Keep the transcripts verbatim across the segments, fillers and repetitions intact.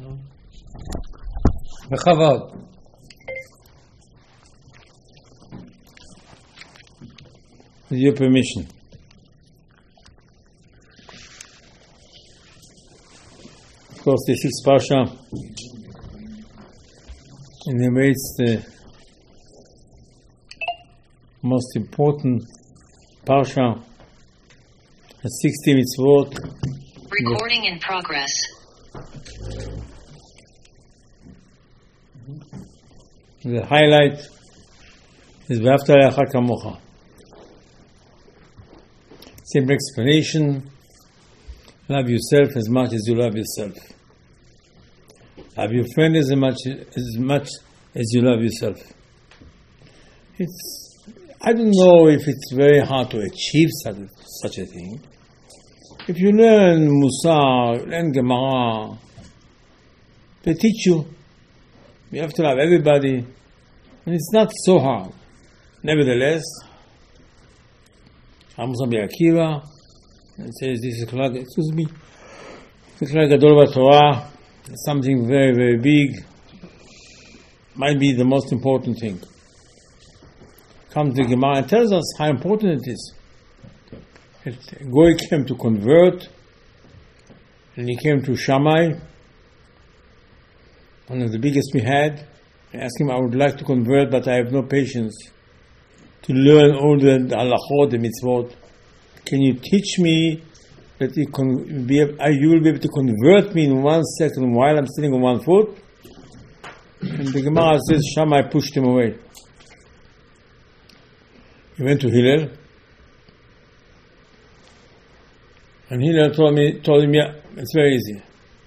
בכבוד. With your permission. Of course, the sixth parsha enumerates the most important parsha, the sixty mitzvot. Recording in progress. The highlight is V'ahavta le'acha kamocha. Simple explanation: love yourself as much as you love yourself. Love your friend as much as much as you love yourself. It's I don't know if it's very hard to achieve such a, such a thing. If you learn Musar, learn Gemara, they teach you. You have to love everybody, and it's not so hard. Nevertheless, Amos Rabbi Akiva says this is excuse me, this is Gadol Torah, something very very big, might be the most important thing. Comes the Gemara and tells us how important it is. Goy came to convert, and he came to Shammai, one of the biggest we had. I asked him, I would like to convert, but I have no patience to learn all the, the halachot, the mitzvot. Can you teach me that you, can be, uh, you will be able to convert me in one second while I'm sitting on one foot? And the Gemara says, Shammai pushed him away. He went to Hillel, and Hillel told me, told him, yeah, it's very easy.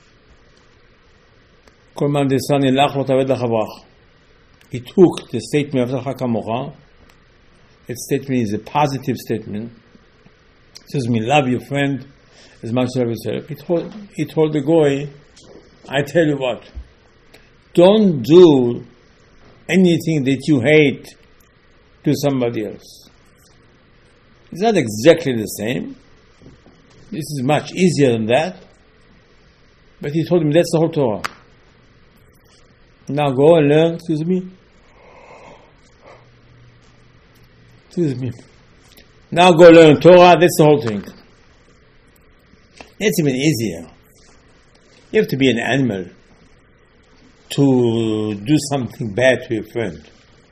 He took the statement of Kamocha. That statement is a positive statement. It says, me love your friend as much as you love yourself. He told, he told the Goy, I tell you what, don't do anything that you hate to somebody else. It's not exactly the same. This is much easier than that. But he told him that's the whole Torah. Now go and learn, excuse me. Excuse me. Now go learn Torah, that's the whole thing. It's even easier. You have to be an animal to do something bad to your friend.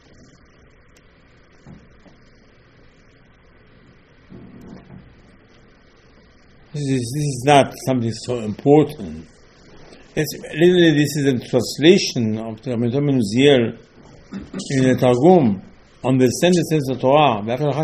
This is, this is not something so important. It's, literally, this is a translation of the Rabbi Uziel in the Targum on the sentences of Torah. Rabbi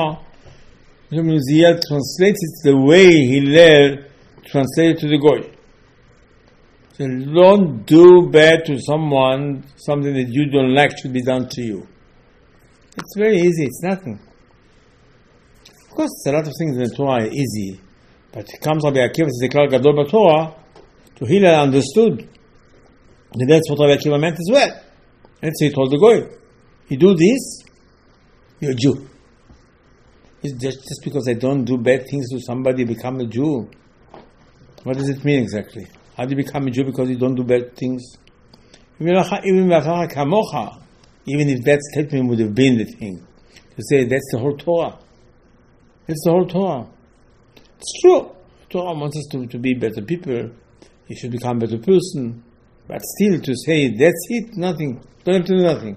Uziel translates it the way Hillel translated to the Goy. So don't do bad to someone, something that you don't like should be done to you. It's very easy, it's nothing. Of course, a lot of things in the Torah are easy. But it comes Rabbi Akiva, it's the Klal Gadol B'Torah, to Hillel understood that that's what Rabbi Akiva meant as well. And so he told the Goy, you do this, you're a Jew. It's just, just because I don't do bad things to somebody, become a Jew. What does it mean exactly? How do you become a Jew because you don't do bad things? Even if that statement would have been the thing, to say that's the whole Torah. That's the whole Torah. It's true. Torah wants us to, to be better people. You should become a better person. But still to say, that's it, nothing. Don't have to do nothing.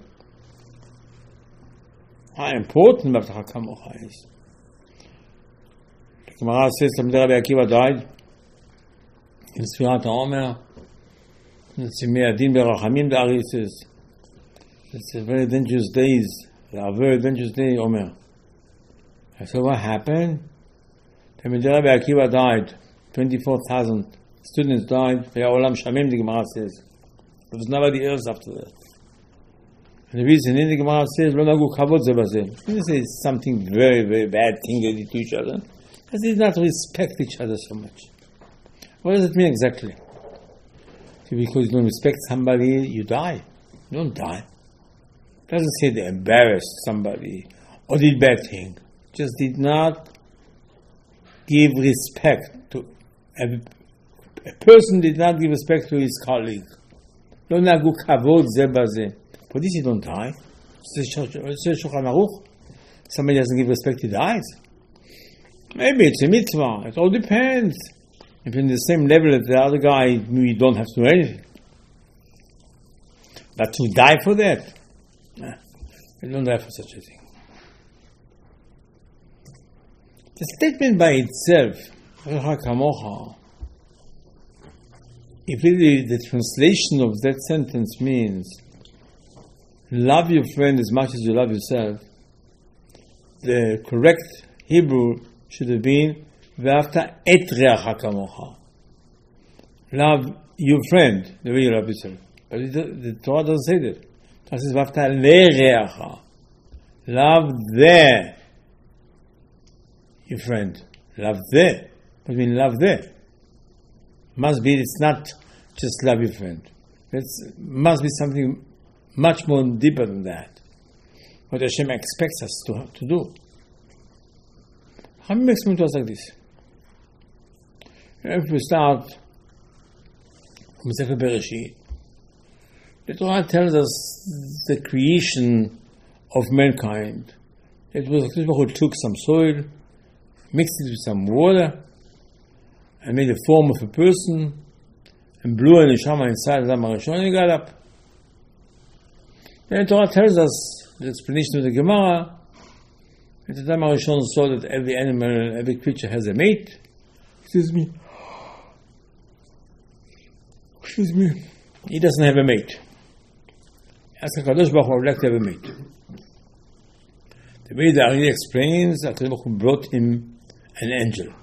How important V'ahavta le'acha kamocha is. The Gemara says, Rabbi Akiva died in Sfirat HaOmer. It's a Me'adin Berachamim, the Ari says. It's a very dangerous days. They are very dangerous days, Omer. I said, what happened? When Rabbi Akiva died, twenty-four thousand students died. Olam Shamim, the Gemara says. There was nobody else after that. And the reason in the Gemara says, Lo nagu kavod ze bazeh. This is something very, very bad thing they did to each other. Because they did not respect each other so much. What does it mean exactly? Because you don't respect somebody, you die. You don't die. It doesn't say they embarrassed somebody or did bad thing. Just did not give respect to A person did not give respect to his colleague. לא נהגו כבוד זה בזה. For this you don't die. It's Shulchan Aruch. Somebody doesn't give respect, he dies. Maybe it's a mitzvah. It all depends. If you're in the same level as the other guy, you don't have to do anything. But to die for that? Nah, you don't die for such a thing. The statement by itself, if really the translation of that sentence means love your friend as much as you love yourself, the correct Hebrew should have been ואהבת את רעך כמוך. Love your friend the way you love yourself. But it, the Torah doesn't say that. It says ואהבת לרעך. Love the your friend. Love the. What do you mean love the? Must be, it's not just love your friend. It must be something much more deeper than that. What Hashem expects us to, to do. How makes me to us like this? If we start from Sefer Bereshit, the Torah tells us the creation of mankind. It was Hakadosh Baruch Hu took some soil, mixed it with some water, and made a form of a person, and blew a neshama inside Adam HaRishon, and he got up. Then the Torah tells us the explanation of the Gemara that Adam HaRishon saw that every animal, every creature has a mate. Excuse me. Excuse me. He doesn't have a mate. Ask HaKadosh Baruch Hu, I would like to have a mate. The way the Ari explains, HaKadosh Baruch Hu brought him an angel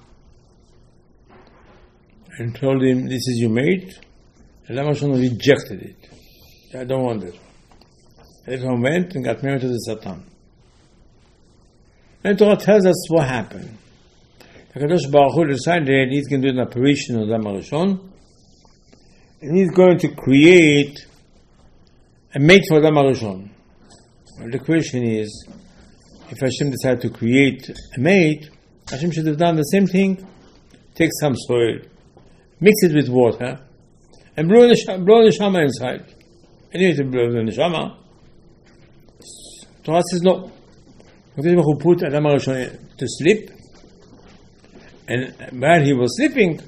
and told him, this is your mate. And Adam HaRishon rejected it. I don't want it. Everyone went and got married to the Satan. And the Torah tells us what happened. HaKadosh Baruch Hu decided he's going to do an apparition of Adam HaRishon, and he's going to create a mate for Adam HaRishon. Well, the question is, if Hashem decided to create a mate, Hashem should have done the same thing. Take some soil, mix it with water, and blow the, blow the neshama inside. And you need to blow the neshama. Torah says no. Who put Adam HaRishon to sleep, and while he was sleeping,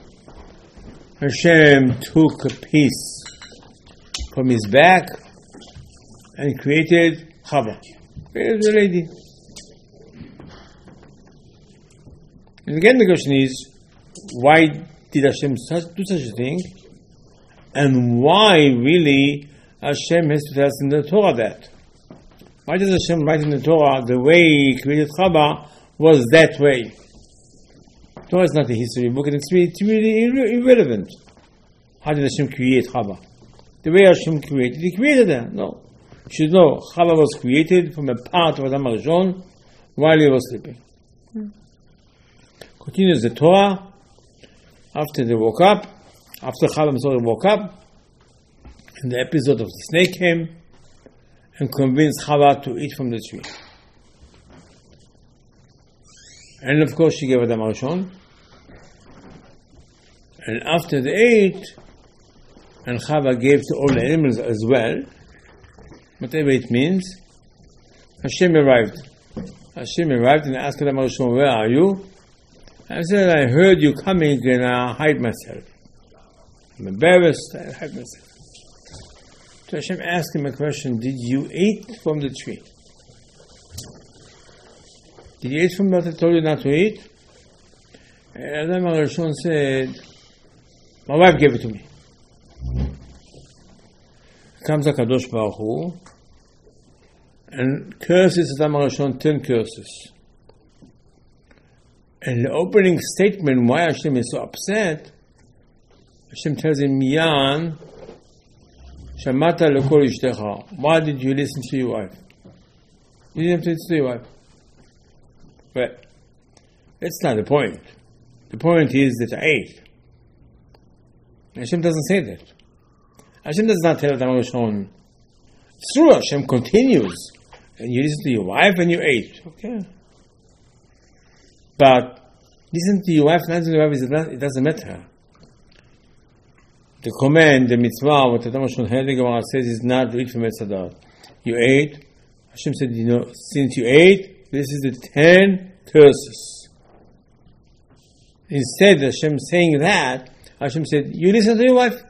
Hashem took a piece from his back and created Chava. Created the lady. And again the question is, why did Hashem do such a thing? And why really Hashem has to tell us in the Torah that? Why does Hashem write in the Torah the way He created Chava was that way? Torah is not a history book, and it's really, it's really irre- irrelevant. How did Hashem create Chava? The way Hashem created, He created her. No. You should know, Chava was created from a part of Adam HaRishon while he was sleeping. Hmm. Continues the Torah. After they woke up, after Chava and Sorah woke up, and the episode of the snake came and convinced Chava to eat from the tree. And of course she gave Adam HaRishon. And after they ate, and Chava gave to all the animals as well, whatever it means, Hashem arrived. Hashem arrived and asked Adam HaRishon, where are you? I said, I heard you coming and I hide myself. I'm embarrassed, I hide myself. So Hashem asked him a question, did you eat from the tree? Did you eat from what I told you not to eat? And Adam HaRishon said, my wife gave it to me. Comes HaKadosh Baruch Hu and curses Adam HaRishon ten curses. And the opening statement why Hashem is so upset, Hashem tells him, Yan, Shamata lekol ishtecha. Why did you listen to your wife? You didn't have to listen to your wife. But that's not the point. The point is that I ate. Hashem doesn't say that. Hashem does not tell Adam HaRishon. It's true, Hashem continues. And you listen to your wife and you ate. Okay. But listen to your wife, not to your wife, it doesn't matter. the command, the mitzvah, what the Tamashon Hel, the Gemara says, is not to eat from Etz Hadat. You ate. Hashem said, you know, since you ate, this is the ten curses. Instead of Hashem saying that, Hashem said, you listen to your wife.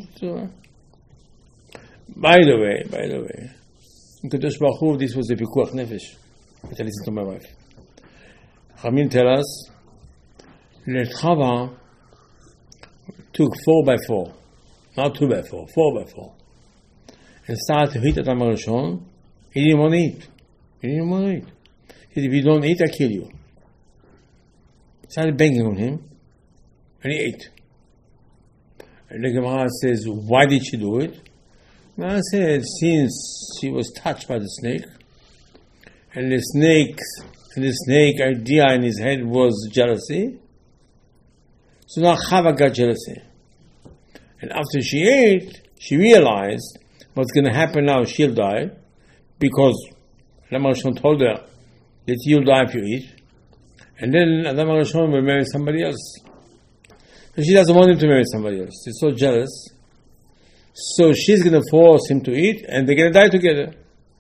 By the way, by the way, in Kadosh Baruch Hu, this was a pikuach nefesh. But I listen to my wife. Chamin tell us, that Chava took four by four, not two by four, four by four, and started to eat Adam Rishon. He didn't want to eat. He didn't want to eat. He said, if you don't eat, I kill you. Started banging on him, and he ate. And the Gemara says, why did she do it? The Gemara said, since she was touched by the snake, and the snake, and the snake idea in his head was jealousy, so now Chava got jealousy. And after she ate, she realized what's going to happen now, she'll die, because Adam Rishon told her that you'll die if you eat. And then Adam Rishon will marry somebody else. So she doesn't want him to marry somebody else. She's so jealous. So she's going to force him to eat, and they're going to die together.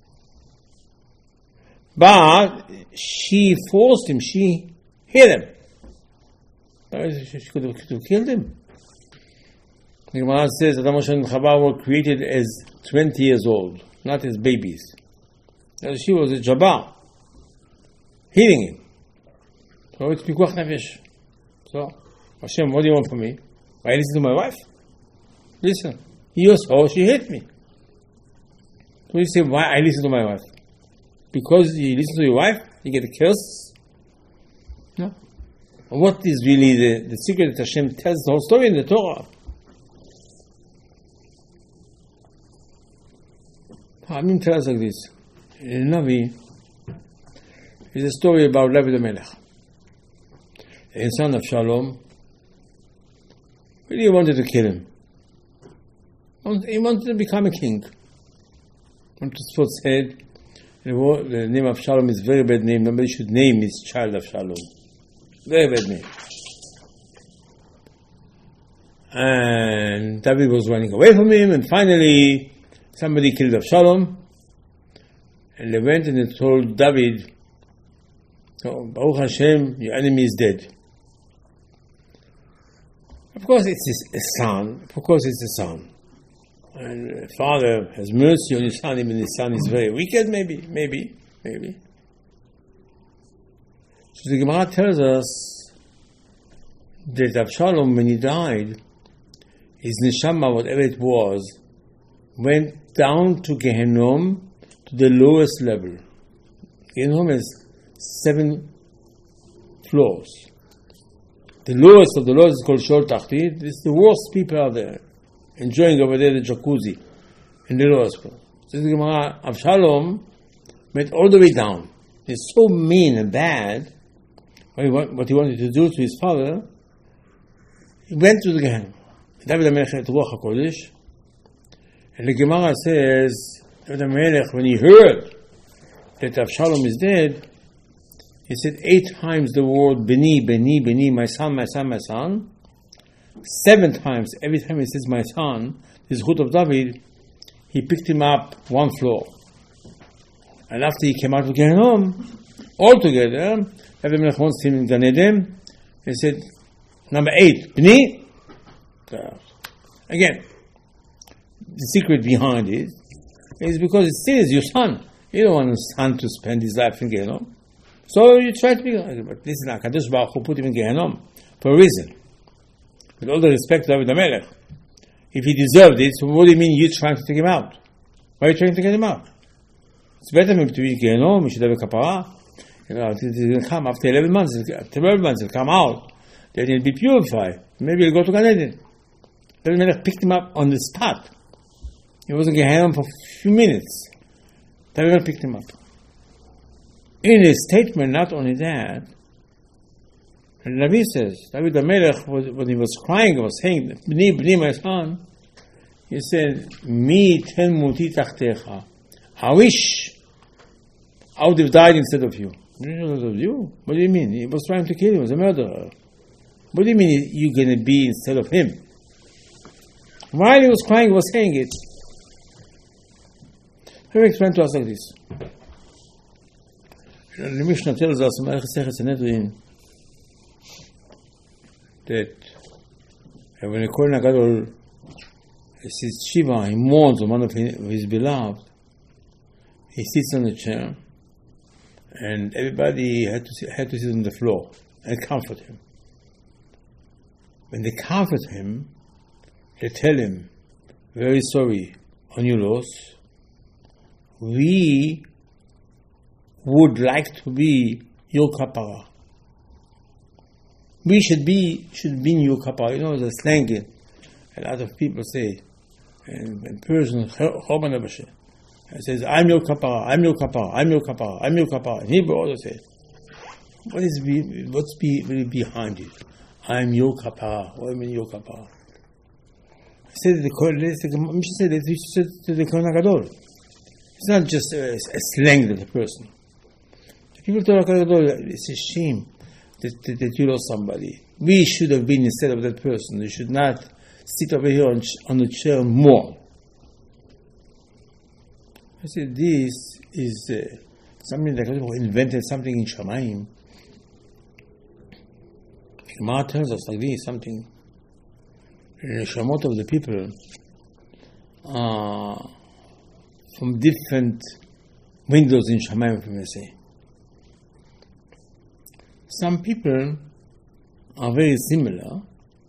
But she forced him. She hit him. She could have, could have killed him. The Gemara says Adam Rishon and Chava were created as twenty years old, not as babies. And she was a Jabbar, hitting him. So it's pikuach nefesh. So, Hashem, what do you want from me? Why listen to my wife? Listen. You saw she hit me. So you say, why I listen to my wife? Because you listen to your wife, you get a curse? No. What is really the, the secret that Hashem tells the whole story in the Torah? Hamim tell us like this. In Navi, is a story about David HaMelech. The son of Shalom really wanted to kill him. He wanted to become a king. And Tosfot said, the name of Shalom is a very bad name. Nobody should name his child of Shalom. Very bad name. And David was running away from him, and finally somebody killed Avshalom. And they went and they told David, oh, Baruch Hashem, your enemy is dead. Of course it's his son. Of course it's his son. And the father has mercy on his son, even his son is very wicked, maybe, maybe, maybe. So the Gemara tells us that Avshalom, when he died, his neshama, whatever it was, went down to Gehenom, to the lowest level. Gehenom has seven floors. The lowest of the lowest is called Shol Tachti. This is the worst people out there, enjoying over there the jacuzzi in the lowest floor. So the Gemara, Avshalom went all the way down. He's so mean and bad. What he, want, what he wanted to do to his father, he went to the Gehenom. David HaMelech had Ruach HaKodesh, and the Gemara says, David HaMelech, when he heard that Avshalom is dead, he said eight times the word Beni, Beni, Beni, my son, my son, my son. Seven times, every time he says my son, this Zechut of David, he picked him up one floor. And after he came out of Gehenom, all together, David HaMelech wants him in Gan Eden. He said, number eight, Beni. Again, the secret behind it is because it says your son. You don't want your son to spend his life in Gehenom. So you try to be, but listen, HaKadosh Baruch Hu put him in Gehenom for a reason. With all the respect to David HaMelech, if he deserved it, so what do you mean you're trying to take him out? Why are you trying to get him out? It's better for him to be in Gehenom, he should have a kapara. You know, he's going to come after eleven months, twelve months, he'll come out, then he'll be purified. Maybe he'll go to Gan Eden. David HaMelech picked him up on the spot. He was in Gehenom for a few minutes. David HaMelech picked him up. In his statement, not only that, and the Navi says, David HaMelech, when he was crying, he was saying, Bni, Bni, my son, he said, Mi ten muti tachtecha. I wish I would have died instead of you. Instead of you? What do you mean? He was trying to kill him. He was a murderer. What do you mean you're going to be instead of him? While he was crying, he was saying it. He will explain to us like this. The Mishnah tells us in Masechet Sanhedrin that when a Kohen Gadol sees Shiva, he mourns on one of his beloved. He sits on a chair, and everybody had to sit, had to sit on the floor and comfort him. When they comfort him, they tell him, "Very sorry on your loss. We would like to be your kapara. We should be should be your kapara." You know the slang. A lot of people say, and in Persian, it says, "I'm your kapara, I'm your kapara, I'm your kapara, I'm your kapara." In Hebrew also says, "What is be, what's be, really behind it? I'm your kapara. What do you mean your kapara?" I said the Mishnah said that you said to the Kohen Gadol. It's not just a, a slang of the person. People tell Kohen Gadol, it's a shame that, that, that you lost somebody. We should have been instead of that person. We should not sit over here on, on the chair more. I said, this is uh, something that God invented something in Shamayim. Gemara tells us like this, something in the Shamot of the people uh, from different windows in Shamayim, if we may say. Some people are very similar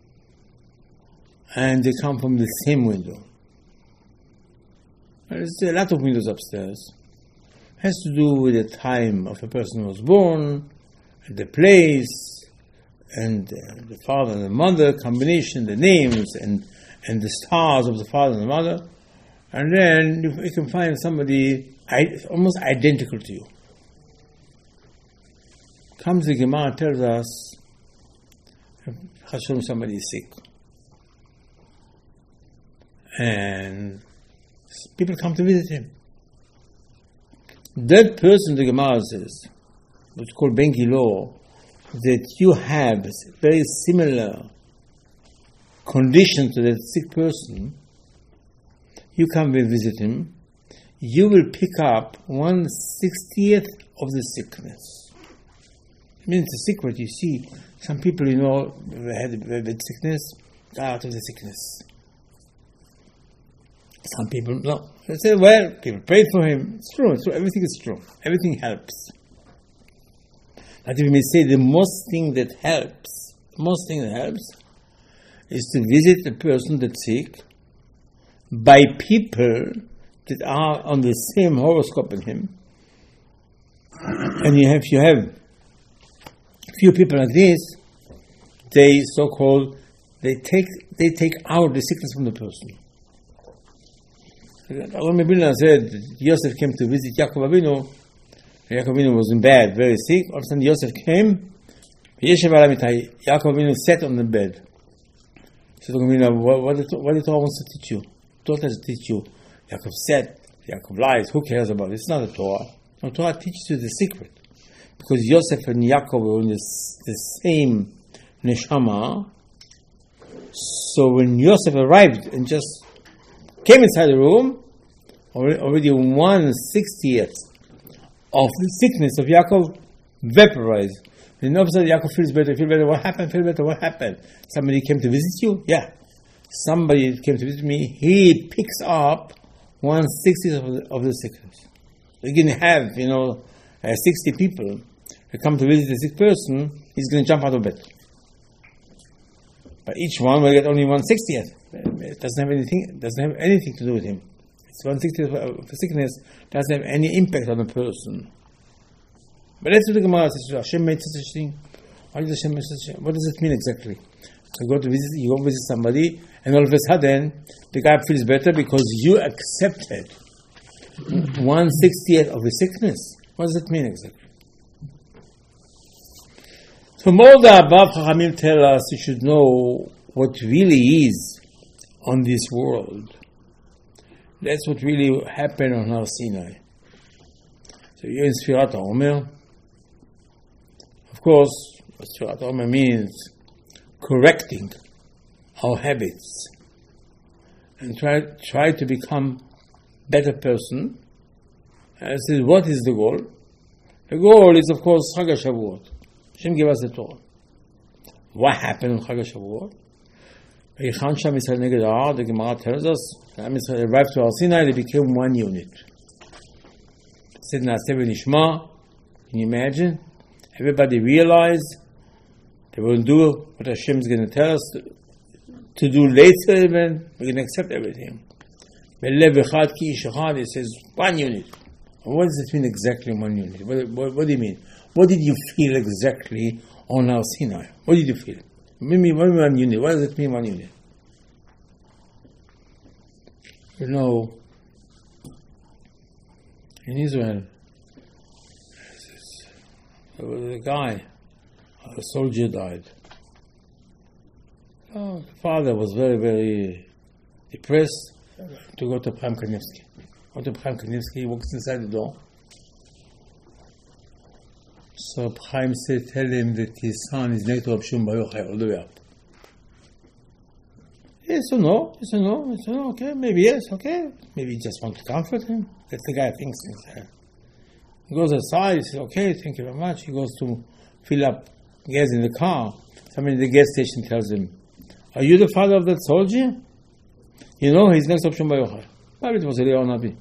and they come from the same window. There's a lot of windows upstairs. It has to do with the time of a person who was born, and the place, and uh, the father and the mother, combination, the names, and, and the stars of the father and the mother. And then you, you can find somebody almost identical to you. Comes the Gemara, tells us, Hashem, somebody is sick. And people come to visit him. That person, the Gemara says, what's called Ben Gilo, that you have very similar condition to that sick person, you come and visit him, you will pick up one sixtieth of the sickness. I mean, it's a secret. You see, some people, you know, had had sickness, out of the sickness. Some people, no. They say, well, people prayed for him. It's true, it's true. Everything is true. Everything helps. But if we may say the most thing that helps, the most thing that helps is to visit a person that's sick by people that are on the same horoscope as him. And you have, you have few people like this, they so-called, they take, they take out the sickness from the person. Rami Bilna said Yosef came to visit Yaakov Avinu. Yaakov Avinu was in bed, very sick. All of a sudden Yosef came. Yaakov Avinu sat on the bed. He said, what, what, did, what did Torah wants to teach you? Torah doesn't teach you. Yaakov sat, Yaakov lies. Who cares about it? It's not a Torah. No, Torah teaches you the secret. Because Yosef and Yaakov were in this, the same neshama. So when Yosef arrived and just came inside the room, already one sixtieth of the sickness of Yaakov vaporized. And all of a sudden Yaakov feels better, feel better. What happened? Feel better. What happened? Somebody came to visit you? Yeah. Somebody came to visit me. He picks up one sixtieth of the, of the sickness. You can have, you know, uh, sixty people who come to visit a sick person. He's going to jump out of bed. But each one will get only one sixtieth. It doesn't have anything. It doesn't have anything to do with him. It's one sixtieth of sickness. Doesn't have any impact on the person. But let's do the Gemara. Hashem made such a thing. Why does Hashem make such a thing? What does it mean exactly? You go to visit. You go visit somebody, and all of a sudden the guy feels better because you accepted one sixtieth of the sickness. What does it mean exactly? From all the above, Chachamim tell us you should know what really is on this world. That's what really happened on Har Sinai. So you're in Sfirat HaOmer. Of course, Sfirat HaOmer means correcting our habits. and try try to become better person. I said, what is the goal? The goal is, of course, Chag HaShavuot. Hashem gave us the Torah. What happened in Chag HaShavuot? Vayichan Sham Yisrael Neged Ha'ar, the Gemara tells us, Am Yisrael arrived to Har Sinai, they became one unit. Said Naaseh V'Nishma. Can you imagine? Everybody realized they will do what Hashem is going to tell us to, to do later, even we're going to accept everything. Belev Echad Ki Ish Echad, it says one unit. What does it mean exactly, one unit? What, what, what do you mean? What did you feel exactly on Har Sinai? What did you feel? What do you mean one unit? What does it mean, one unit? You know, in Israel, there was a guy, a soldier died. Oh, the father was very, very depressed to go to Chaim Kanievsky. Go to Chaim Kanievsky, he walks inside the door. So Chaim said, tell him that his son is next to Rav Shimon Bar Yochai all the way up. Yes or no? Yes or no? Yes or no? Okay, maybe yes, okay. Maybe he just want to comfort him. That's the guy thinks inside. He goes outside, he says, okay, thank you very much. He goes to fill up gas in the car. Somebody at the gas station tells him, are you the father of that soldier? You know, he's next to Rav Shimon Bar Yochai. Maybe it was Eliyahu Navi.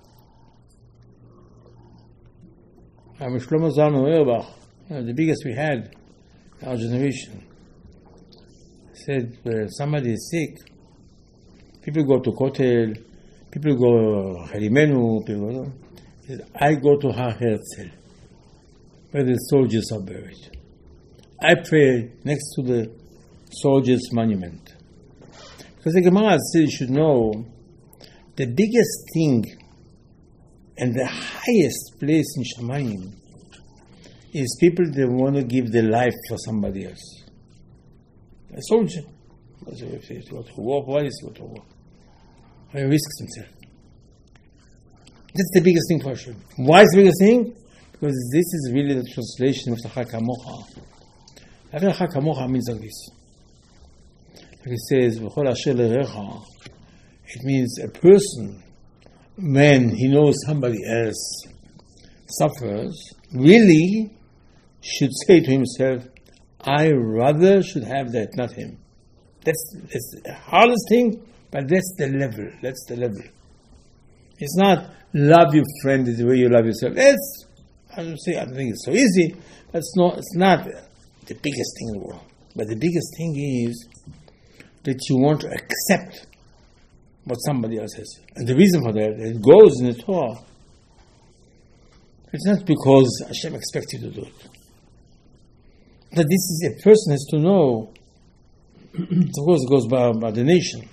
I'm Shlomo Zalman Auerbach, the biggest we had in our generation. He said, when somebody is sick, people go to Kotel, people go to Harimenu, people go. He said, I go to Har Herzl, where the soldiers are buried. I pray next to the soldiers' monument. Because the Gemara says you should know the biggest thing and the highest place in Shamayim is people that want to give their life for somebody else. A soldier. If he goes to war, why does he go to war? He risks himself. That's the biggest thing for sure. Why is the biggest thing? Because this is really the translation of the Chag Kamocha. The Chag Kamocha means like this. Like it says, V'chol asher l'recha, it means a person, when he knows somebody else suffers, really should say to himself, I rather should have that, not him. That's, that's the hardest thing, but that's the level. That's the level. It's not love your friend the way you love yourself. That's, I don't say, I don't think it's so easy. That's not, it's not the biggest thing in the world. But the biggest thing is that you want to accept what somebody else has. And the reason for that, it goes in the Torah. It's not because Hashem expects you to do it. That this is a person has to know, of course it goes by, by the nation,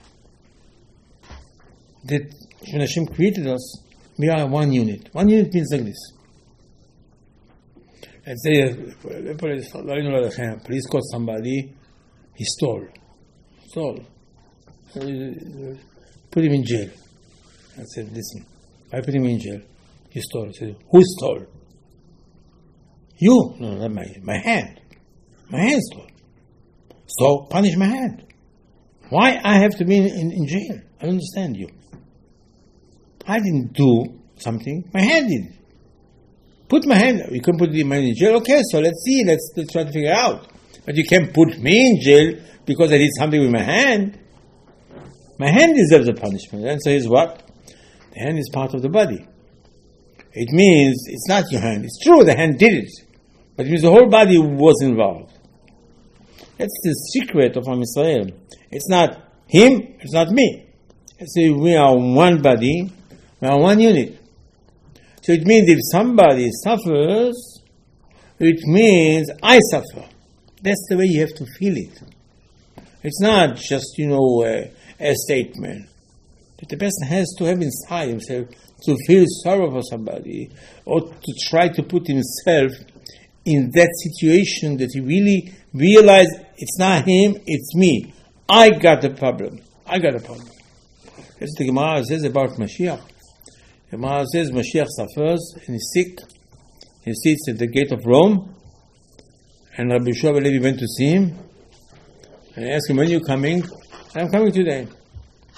that when Hashem created us, we are one unit. One unit means like this. Let's say, police caught somebody, he stole. Stole. Put him in jail. I said, listen, I put him in jail. He stole. I said, who stole? You. No, not my my hand. My hand stole. So punish my hand. Why I have to be in, in, in jail? I don't understand you. I didn't do something. My hand did. Put my hand. You can put my hand in jail. Okay, so let's see. Let's, let's try to figure it out. But you can't put me in jail because I did something with my hand. My hand deserves a punishment. The answer is what? The hand is part of the body. It means it's not your hand. It's true, the hand did it. But it means the whole body was involved. That's the secret of Am Yisrael. It's not him, it's not me. It's a, we are one body, we are one unit. So it means if somebody suffers, it means I suffer. That's the way you have to feel it. It's not just, you know, a, a statement. But the person has to have inside himself to feel sorrow for somebody or to try to put himself in that situation that he really realizes it's not him, it's me. I got the problem. I got the problem. That's what the Gemara says about Mashiach. The Gemara says Mashiach suffers and he's sick. He sits at the gate of Rome and Rabbi Yeshua Levi went to see him and asked him, when are you coming? I'm coming today.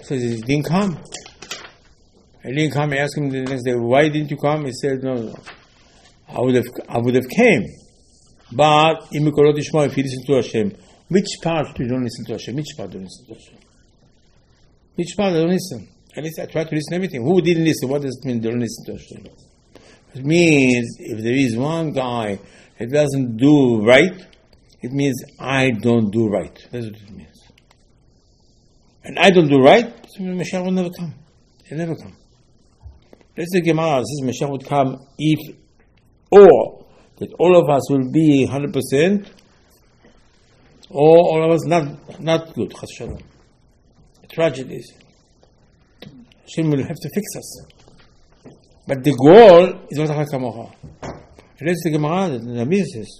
So he didn't come. I didn't come. I asked him the next day, why didn't you come? He said, no, no. I would have, I would have came. But if you listen to Hashem, which part do you don't listen to Hashem? Which part do you listen to Hashem? Which part do you don't listen? At least I try to listen to everything. Who didn't listen? What does it mean they don't listen to Hashem? It means if there is one guy that doesn't do right, it means I don't do right. That's what it means. And I don't do right, so Mashiach will never come. He'll never come. Let's say Gemara says Mashiach would come if, or that all of us will be one hundred percent, or all of us not not good. Chas Shalom. Tragedies. Hashem will have to fix us. But the goal is Vatachar Kamocha. And let's say Gemara, the Nabi says,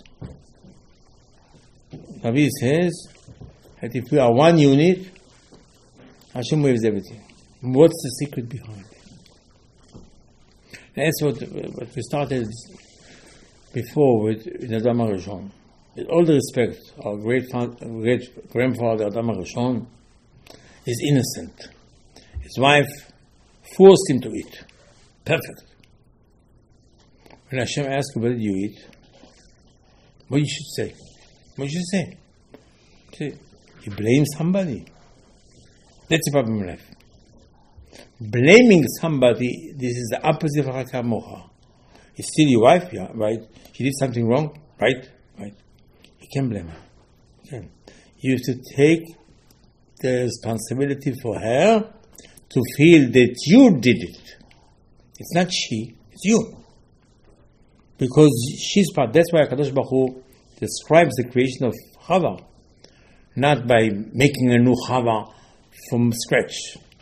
Nabi says that if we are one unit, Hashem waves everything. What's the secret behind it? That's what, what we started before with in Adam HaRishon. With all the respect, our great, great grandfather Adam HaRishon is innocent. His wife forced him to eat. Perfect. When Hashem asks you, what did you eat? What you should say? What you should say? Say, you blame somebody. That's the problem in life. Blaming somebody, this is the opposite of Vatachar Kamocha. It's still your wife, yeah, right? She did something wrong, right? Right. You can't blame her. You can't. You have to take the responsibility for her to feel that you did it. It's not she, it's you. Because she's part. That's why HaKadosh Baruch Hu describes the creation of Chava, not by making a new Chava from scratch.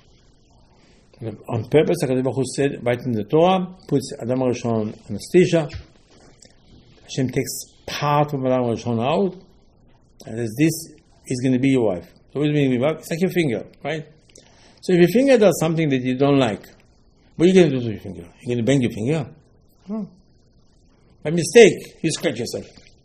On purpose, HaKadosh Baruch Hu said, right in the Torah, puts Adam HaRishon anesthesia. Hashem takes part of Adam HaRishon out, and says, this is going to be your wife. So what do you mean, your wife? It's like your finger, right? So if your finger does something that you don't like, what are you going to do to your finger? You're going to bang your finger? No. By mistake, you scratch yourself.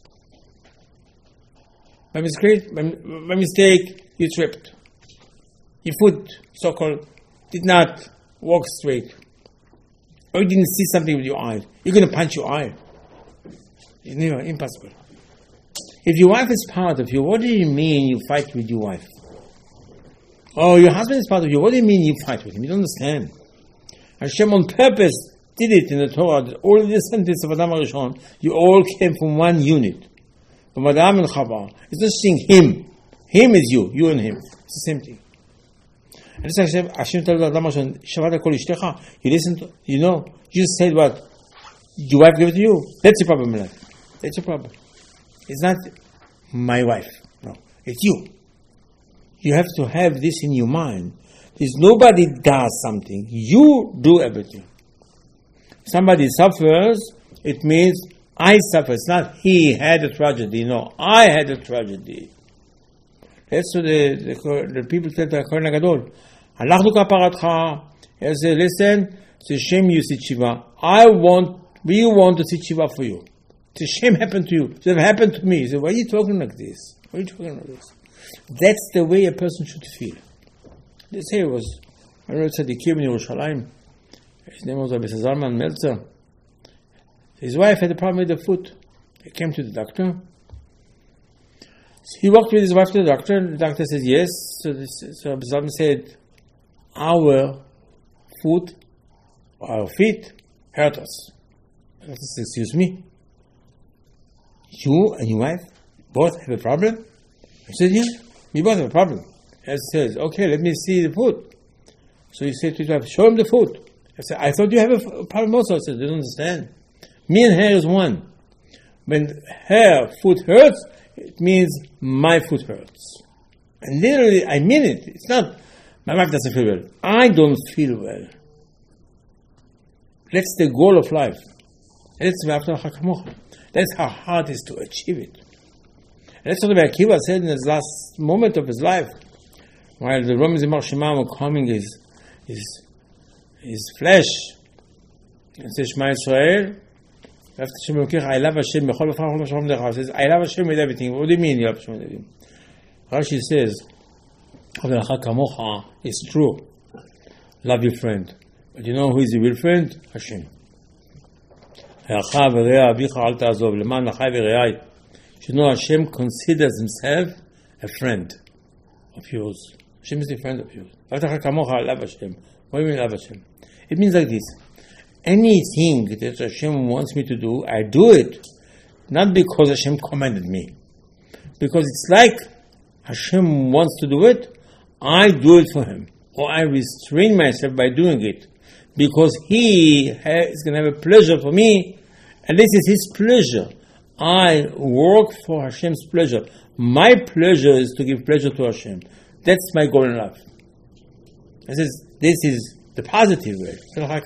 By mistake, by, by mistake, you tripped. Your foot, so-called, did not walk straight. Or you didn't see something with your eye. You're going to punch your eye. It's never impossible. If your wife is part of you, what do you mean you fight with your wife? Oh, your husband is part of you. What do you mean you fight with him? You don't understand. Hashem on purpose did it in the Torah. That all the descendants of Adam HaRishon, you all came from one unit. From Adam and Chava. It's not saying him. Him is you. You and him. It's the same thing. And it's Hashem, Hashem told Adam HaRishon, Shavata kol ishtecha. You listen to, you know, you just said what? Your wife gave it to you. That's the problem in life. That's the problem. It's not my wife. No. It's you. You have to have this in your mind. There's nobody does something. You do everything. Somebody suffers, it means I suffer. It's not he had a tragedy. No, I had a tragedy. That's what the, the, the people tell the Kohen HaGadol. Halachnu kaparatcha. He said, listen, it's a shame you see tshuva. I want, we want to see tshuva for you. It's a shame happened to you. It never happened to me. He said, why are you talking like this? Why are you talking like this? That's the way a person should feel. They say it was, I don't know, it's a Tzadikim in Yerushalayim. His name was Rabbi Zalman Meltzer. His wife had a problem with the foot. He came to the doctor. So he walked with his wife to the doctor. The doctor says yes. So, this, so Rabbi Zalman said, our foot, our feet hurt us. The doctor says, excuse me? You and your wife both have a problem? I said, yeah, we both have a problem. He says, okay, let me see the foot. So he said to his wife, show him the foot. I said, I thought you have a problem also. I said, you don't understand. Me and her is one. When her foot hurts, it means my foot hurts. And literally, I mean it. It's not, my wife doesn't feel well. I don't feel well. That's the goal of life. That's Vatachar Kamocha. That's how hard it is to achieve it. And that's what Rabbi Akiva said in his last moment of his life. While the Romans in Mar Shema were coming his, his, his flesh, and says, Shema Yisrael, I love Hashem, he says, I love Hashem with everything. What do you mean you love Hashem with everything? Rashi says, It's true. Love your friend. But you know who is your real friend? Hashem. You know Hashem considers himself a friend of yours. Hashem is a friend of yours. Love Hashem. What do you mean love Hashem? It means like this. Anything that Hashem wants me to do, I do it. Not because Hashem commanded me. Because it's like Hashem wants to do it, I do it for Him. Or I restrain myself by doing it. Because He is going to have a pleasure for me, and this is His pleasure. I work for Hashem's pleasure. My pleasure is to give pleasure to Hashem. That's my goal in life. This is, this is the positive way.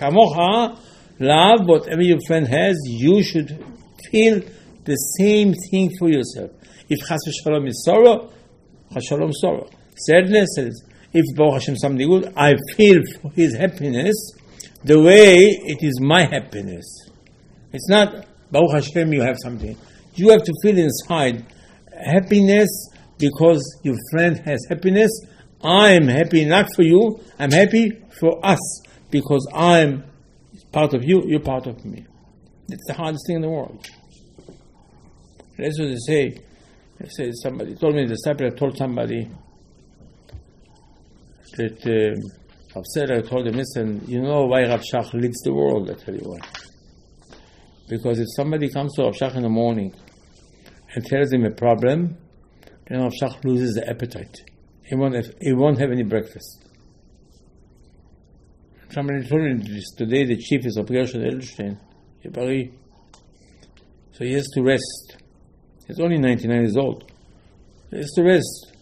Love whatever your friend has, you should feel the same thing for yourself. If chas v'shalom is sorrow, chas v'shalom sorrow. Sadness, if Baruch Hashem something good, I feel for his happiness the way it is my happiness. It's not Baruch Hashem you have something. You have to feel inside happiness because your friend has happiness. I am happy not for you, I'm happy for us because I'm part of you, you're part of me. That's the hardest thing in the world. That's what they say. They say somebody told me, the disciple told somebody that uh, Rav Seder told him, listen, you know why Rav Shach leads the world? I tell you why. Because if somebody comes to Rav Shach in the morning and tells him a problem, then Rav Shach loses the appetite. He won't have, he won't have any breakfast. Somebody told me this today, the chief is of Gershon Edelstein, Paris. So he has to rest. He's only ninety-nine years old. He has to rest.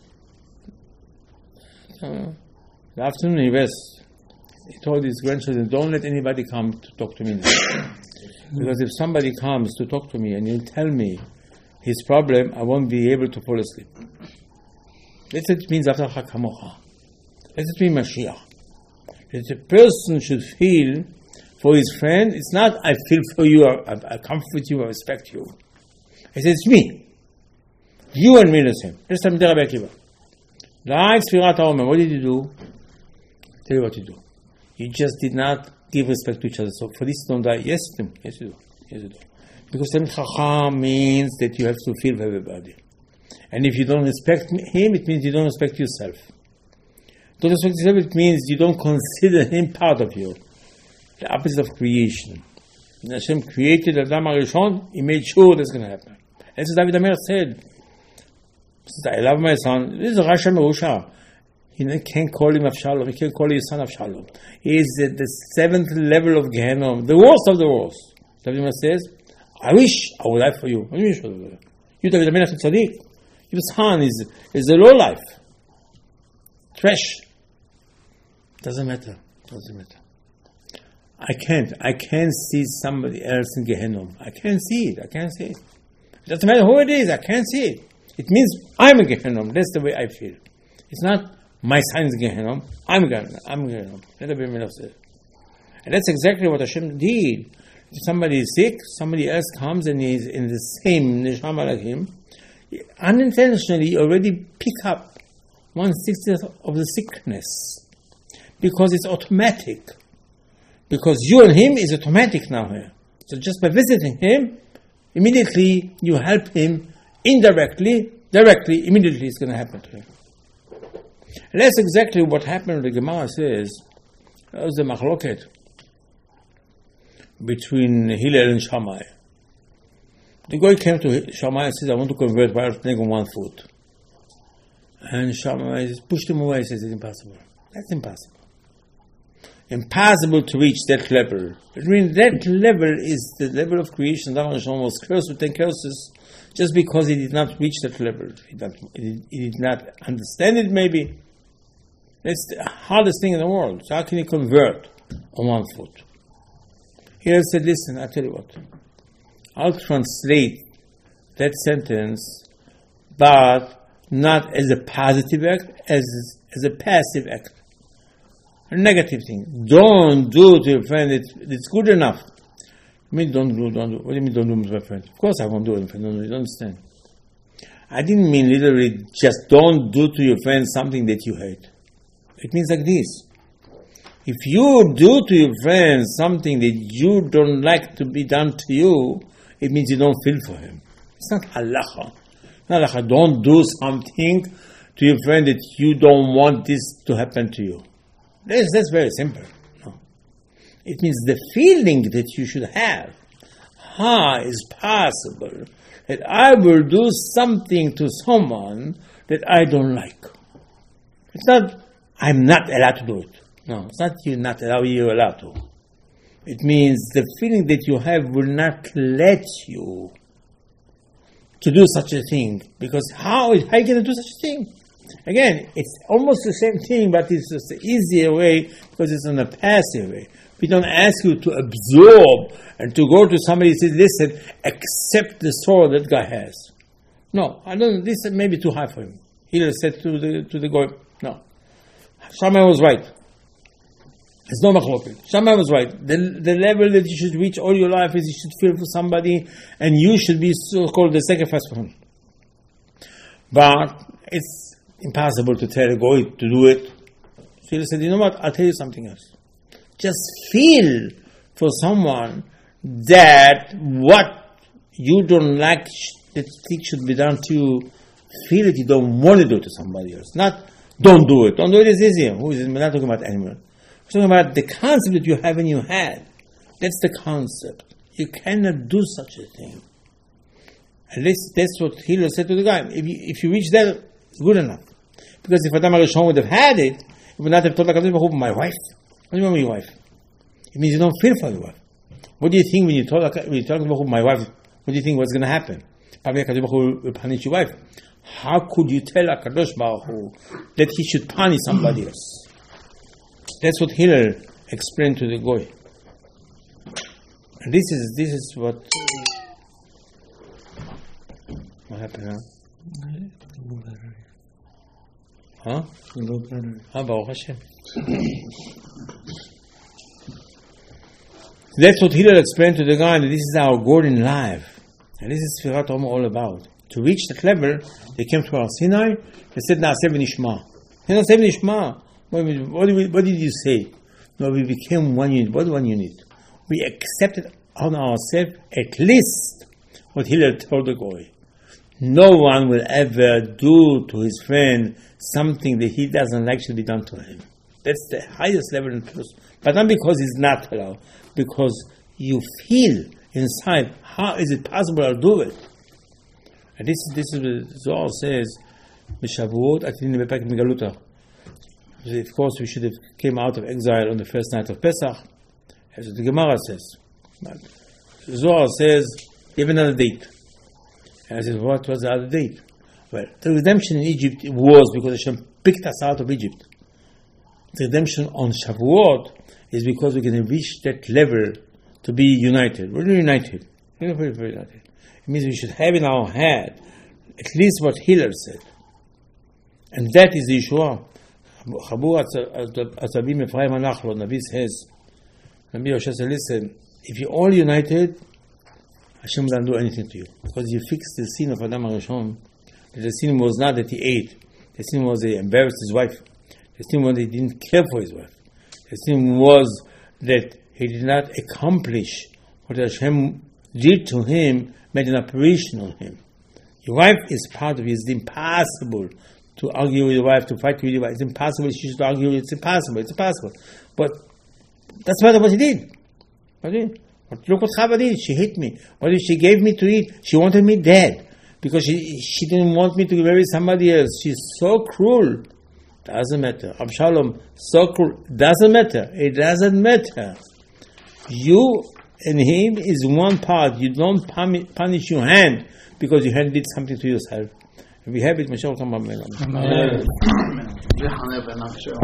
Uh, the afternoon he rests. He told his grandchildren, don't let anybody come to talk to me now. Because if somebody comes to talk to me and he'll tell me his problem, I won't be able to fall asleep. That's what it means after Hakamocha. That's what it means Mashiach. That a person should feel for his friend. It's not, I feel for you, I, I comfort you, I respect you. He says, it's me. You and me the same. That's the Rabbi Akiva. Like Sfirat HaOmer, what did you do? I'll tell you what you do. You just did not give respect to each other. So for this don't die. Yes, yes you do. Yes you do. Because Talmid Chacham means that you have to feel for everybody. And if you don't respect him, it means you don't respect yourself. Don't respect yourself, it means you don't consider him part of you. The opposite of creation. When Hashem created Adam HaRishon, he made sure that's going to happen. That's what David HaMelech said. He said, I love my son. This is Rasha Merusha. He can't call him Avshalom. He can't call his son Avshalom. He is at the seventh level of Gehenna, the worst of the worst. David HaMelech says, I wish I would die for you. What do you wish I would die? You, David HaMelech, is tzaddik. Your son is, is a low life. Trash. Doesn't matter. Doesn't matter. I can't. I can't see somebody else in Gehenna. I can't see it. I can't see it. It doesn't matter who it is. I can't see it. It means I'm in Gehenna. That's the way I feel. It's not my son is Gehenna. I'm in Gehenna. I'm in Gehenna. Let the Bible say. And that's exactly what Hashem did. If somebody is sick, somebody else comes and is in the same neshama like him, unintentionally already pick up one sixtieth of the sickness. Because it's automatic. Because you and him is automatic now here. So just by visiting him, immediately you help him indirectly, directly, immediately it's going to happen to him. And that's exactly what happened. The Gemara says, that was the machloket between Hillel and Shammai. The guy came to Shammai and said, I want to convert by on one foot. And Shammai pushed him away and says, it's impossible. That's impossible. Impossible to reach that level. I mean, that level is the level of creation. Adam HaRishon was cursed with ten curses just because he did not reach that level. He did, he, he did not understand it, maybe. That's the hardest thing in the world. So how can you convert on one foot? He said, listen, I'll tell you what. I'll translate that sentence, but not as a positive act, as, as a passive act. A negative thing. Don't do to your friend, it's, it's good enough. I mean, don't do, don't do. What do you mean, don't do with my friend? Of course I won't do it if I don't do it. You don't understand. I didn't mean literally just don't do to your friend something that you hate. It means like this. If you do to your friend something that you don't like to be done to you, it means you don't feel for him. It's not halacha. Not halacha. Don't do something to your friend that you don't want this to happen to you. That's, that's very simple. No. It means the feeling that you should have. How is possible that I will do something to someone that I don't like? It's not, I'm not allowed to do it. No, it's not you're not allowed, you're allowed to. It means the feeling that you have will not let you to do such a thing. Because how, how are you going to do such a thing? Again, it's almost the same thing, but it's just the easier way because it's in a passive way. We don't ask you to absorb and to go to somebody and say, listen, accept the sorrow that guy has. No, I don't. This may be too high for him. He said to the to the guy, no. Shammai was right. There's no machloket. Shammai was right. The, the level that you should reach all your life is you should feel for somebody and you should be so-called the sacrifice for him. But it's impossible to tell a guy to do it. So he said, you know what, I'll tell you something else. Just feel for someone that what you don't like that thing should be done to you, feel it you don't want to do it to somebody else. Not, don't do it. Don't do it is easier. Who is it? We're not talking about animal. We're talking about the concept that you have in your head. That's the concept. You cannot do such a thing. At least that's what Hillel said to the guy. If you, if you reach there, it's good enough. Because if Adam HaRishon would have had it, he would not have told HaKadosh Baruch Hu, my wife. What do you mean with your wife? It means you don't feel for your wife. What do you think when you told when you talk about my wife? What do you think was going to happen? Probably HaKadosh Baruch Hu will punish your wife. How could you tell HaKadosh Baruch Hu that he should punish somebody else? That's what Hillel explained to the Goy. And this is this is what what happened, huh? Huh? Ah, Baruch Hashem. That's what Hillel explained to the guy, that this is our goal in life. And this is Sfirat Omer all about. To reach that level, they came to our Sinai, they said, Na'aseh v'nishma. Na'aseh v'nishma. What, what, what did you say? No, we became one unit. What one unit? We accepted on ourselves at least what Hillel told the Goy. No one will ever do to his friend something that he doesn't like should be done to him. That's the highest level in truth. But not because it's not allowed, because you feel inside, how is it possible to do it? And this, this is what Zohar says, B'Shavuot Atin B'Pek Megaluta. Of course, we should have came out of exile on the first night of Pesach, as the Gemara says. But Zohar says, give another date. And I said, what was the other date? Well, the redemption in Egypt was because Hashem picked us out of Egypt. The redemption on Shavuot is because we're going to reach that level to be united. We're united. We're very, very united. It means we should have in our head at least what Hillel said. And that is the Yeshua. Chabur Atzabim Ephraim Anachlo, Nabi says, Nabi Yosha said, listen, if you're all united, Hashem will not do anything to you. Because you fixed the sin of Adam HaRishon. The sin was not that he ate. The sin was that he embarrassed his wife. The sin was that he didn't care for his wife. The sin was that he did not accomplish what Hashem did to him, made an operation on him. Your wife is part of it. It's impossible to argue with your wife, to fight with your wife. It's impossible. She should argue. It's impossible. It's impossible. But that's not what he did. What he did. But look what Chava did. She hit me. What did she gave me to eat? She wanted me dead. Because she she didn't want me to marry somebody else. She's so cruel. Doesn't matter. Absalom, so cruel. Doesn't matter. It doesn't matter. You and him is one part. You don't punish your hand because your hand did something to yourself. If we have it, Mashiach will come. Amen.